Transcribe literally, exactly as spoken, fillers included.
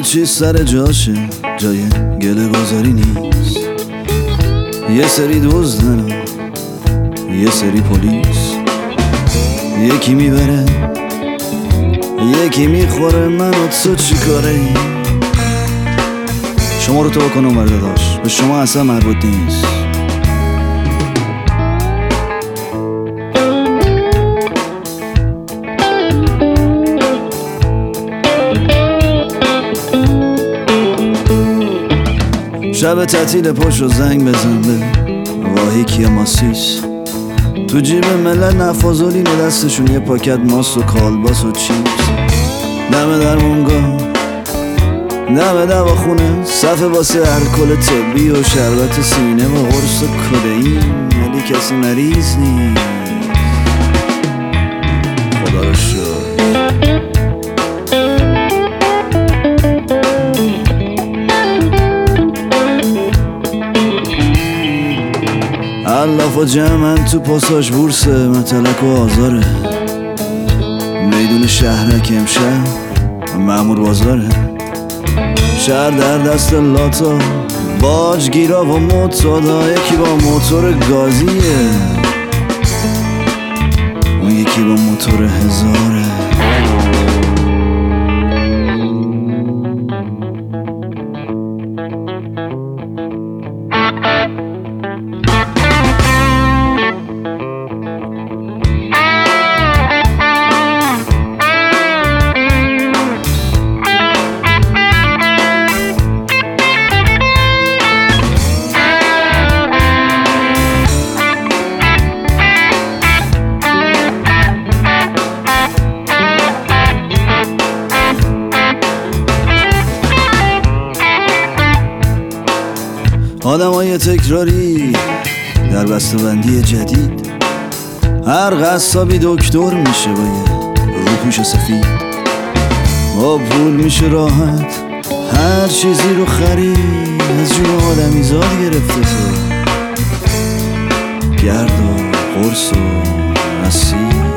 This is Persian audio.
چیز سر جاشه، جای گله گذاری نیست. یه سری دزدن و یه سری پلیس، یکی میبره یکی میخوره، من و تو چی کاره ای؟ شما رو تو بکنم برداداش، به شما اصلا مربوط نیست. شب تعطیل پشت و زنگ بزن به واهی کیا ماسیس، تو جیب ملت نفاذالین و دستشون یه پاکت ماست و کالباس و چیپس. دم در مونگا دم دواخونه، صفحه واسه الکل طبی و شربت سینه و قرص کدئین، ولی کسی مریض نیست. خدا رو شکر. الاف و جمعن تو پاساژ بورسه، متلک و آزاره، میدون شهرک امشب مأمور بازاره. شهر در دست لاتا، باج گیرا و معتادا، یکی با موتور گازیه، اون یکی با موتور هزاره. آدم های تکراری در بسته‌بندی جدید، هر قصابی دکتر میشه با یه روپوش سفید. با پول میشه راحت هر چیزی رو خرید، از جون آدمی زاد گرفته تو گرد و قرص و رسید.